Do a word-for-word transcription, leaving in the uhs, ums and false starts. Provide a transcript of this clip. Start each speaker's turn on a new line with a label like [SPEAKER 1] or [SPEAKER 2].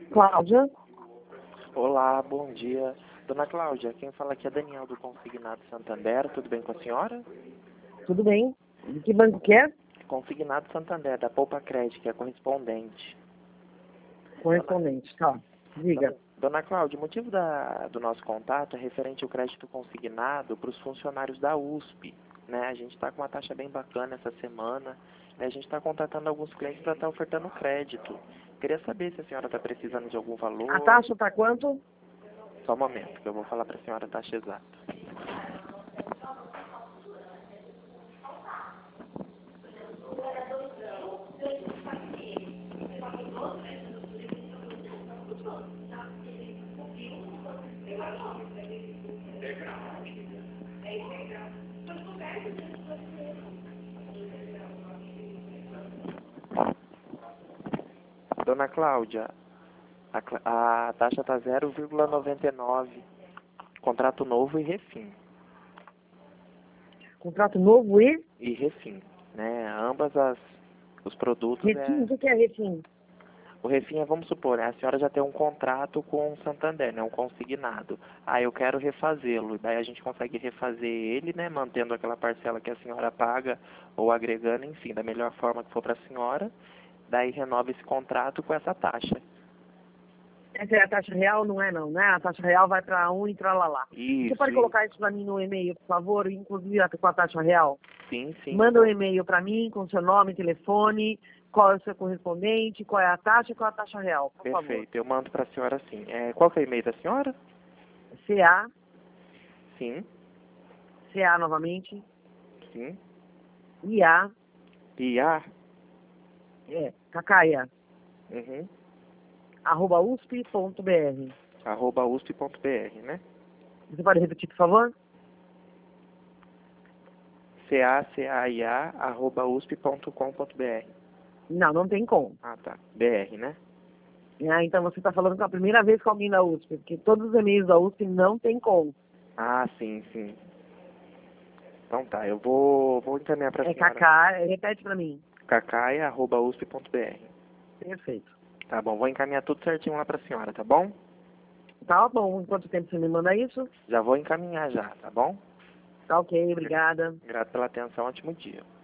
[SPEAKER 1] Cláudia,
[SPEAKER 2] Olá, bom dia. Dona Cláudia, quem fala aqui é Daniel do Consignado Santander. Tudo bem com a senhora?
[SPEAKER 1] tudo bem? De que banco que é?
[SPEAKER 2] Consignado Santander, da Poupa Crédito, que é correspondente.
[SPEAKER 1] Correspondente, tá. Diga.
[SPEAKER 2] Dona, Dona Cláudia, o motivo da, do nosso contato é referente ao crédito consignado para os funcionários da U S P. Né? A gente está com uma taxa bem bacana essa semana. Né? A gente está contratando alguns clientes para estar ofertando crédito. Queria saber se a senhora está precisando de algum valor.
[SPEAKER 1] A taxa tá quanto?
[SPEAKER 2] Só um momento, que eu vou falar para a senhora a taxa exata. Dona Cláudia, a, cla- a taxa está zero vírgula noventa e nove, contrato novo e refim.
[SPEAKER 1] Contrato novo e
[SPEAKER 2] E refim, né? Ambas as os produtos
[SPEAKER 1] refim.
[SPEAKER 2] é
[SPEAKER 1] O que que é refim?
[SPEAKER 2] o refim é, vamos supor, né, a senhora já tem um contrato com o Santander, né, um consignado. Ah, eu quero refazê-lo. Daí a gente consegue refazer ele, né, mantendo aquela parcela que a senhora paga ou agregando, enfim, da melhor forma que for para a senhora. Daí renova esse contrato com essa taxa.
[SPEAKER 1] Essa é a taxa real? Não é não, né? A taxa real vai para um e tralalá. Você
[SPEAKER 2] Isso,
[SPEAKER 1] pode
[SPEAKER 2] isso.
[SPEAKER 1] colocar isso para mim no e-mail, por favor, inclusive a- com a taxa real?
[SPEAKER 2] Sim, sim.
[SPEAKER 1] Manda um e-mail para mim com seu nome, telefone, qual é o seu correspondente, qual é a taxa e qual é a taxa real, por favor.
[SPEAKER 2] Perfeito, eu mando para a senhora sim. É, qual que é o e-mail da senhora?
[SPEAKER 1] C A,
[SPEAKER 2] Sim,
[SPEAKER 1] C A novamente,
[SPEAKER 2] sim.
[SPEAKER 1] I A,
[SPEAKER 2] I A?
[SPEAKER 1] é, Cacaia,
[SPEAKER 2] Uhum.
[SPEAKER 1] arroba usp ponto br.
[SPEAKER 2] Arroba usp ponto br, né?
[SPEAKER 1] Você pode repetir, por favor?
[SPEAKER 2] C A C A I A arroba usp ponto com ponto br.
[SPEAKER 1] Não, não tem como.
[SPEAKER 2] Ah, tá. B R, né?
[SPEAKER 1] Ah, então você está falando pela primeira vez com alguém da U S P, porque todos os e-mails da U S P não tem como.
[SPEAKER 2] Ah, sim, sim. Então tá, eu vou, vou encaminhar para a
[SPEAKER 1] É
[SPEAKER 2] senhora.
[SPEAKER 1] Cacá, repete para mim.
[SPEAKER 2] cacaia arroba usp ponto br.
[SPEAKER 1] Perfeito.
[SPEAKER 2] Tá bom, vou encaminhar tudo certinho lá para a senhora, tá bom?
[SPEAKER 1] Tá bom, em quanto tempo você me manda isso?
[SPEAKER 2] Já vou encaminhar já, tá bom?
[SPEAKER 1] Tá ok, obrigada.
[SPEAKER 2] Grato pela atenção, ótimo dia.